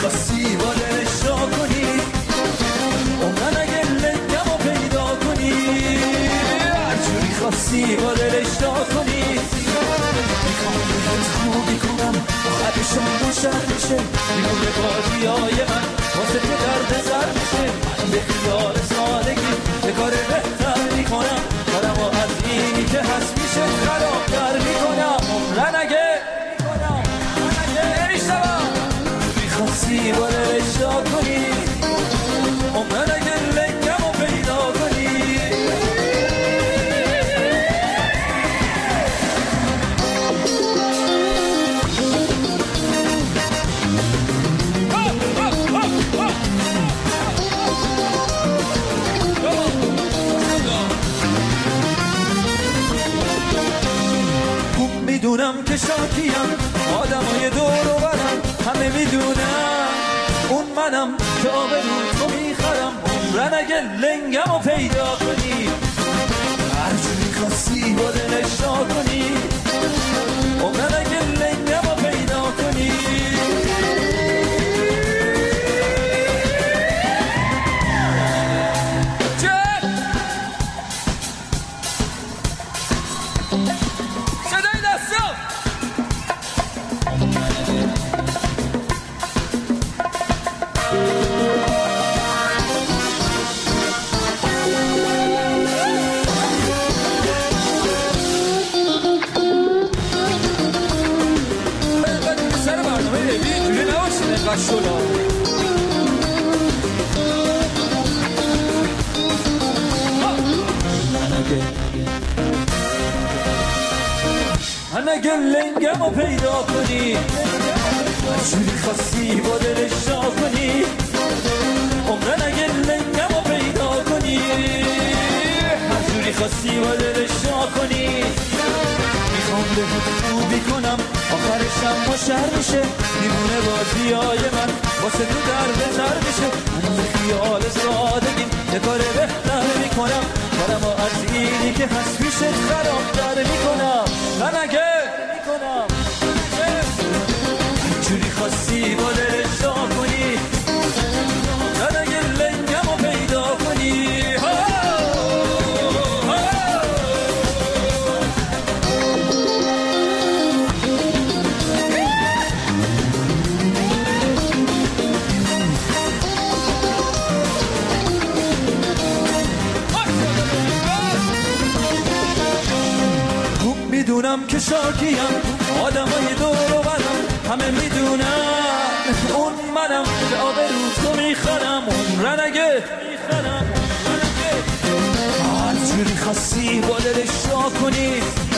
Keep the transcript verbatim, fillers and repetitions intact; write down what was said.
خواستی با دلش را کنی عمرن اگه لنگم رو پیدا کنی هر جوری خواستی با دلش را کنی میخوام بهت خوبی کنم آخرشم روشن میشه میمونه بازی های من واسه تو درد سر میشه من به خیال سادگی یه کار بهتر میکنم کارم و از اینی که هست میشه خرابتر میکنم عمرن اگه میخواستی با دلش را کنی عمرن اگه لنگم رو پیدا کنی خوب میدونم که شاکیم آدمای دور و برم همه میدونم اون منم که آبرو تو میخرم عمرن اگه لنگم رو پیدا کنی هر جوری خواستی با دلش را کنی عمرن اگه لنگم رو پیدا کنی صدای دستم شولا من اگه لنگم رو پیدا کنی هر جوری خواستی با دلش را کنی عمرن اگه لنگم رو پیدا کنی هر جوری خواستی با دلش را کنی میخوام بهت خوبی کنم آخرشم مشهر میشه میمونه بازی های من واسه تو درد سر میشه من به خیال سادگیم یه کار بهتر میکنم کارم از اینی که هست میشه خرابتر میکنم من اگه جوری خواستی با دلش را کنی من اگه لنگم رو پیدا کنی میدونم که شاکیم آدمای دور و برم همه میدونم اون منم که آبرو تو میخرم عمرن اگه هر جوری خواستی با دلش را کنی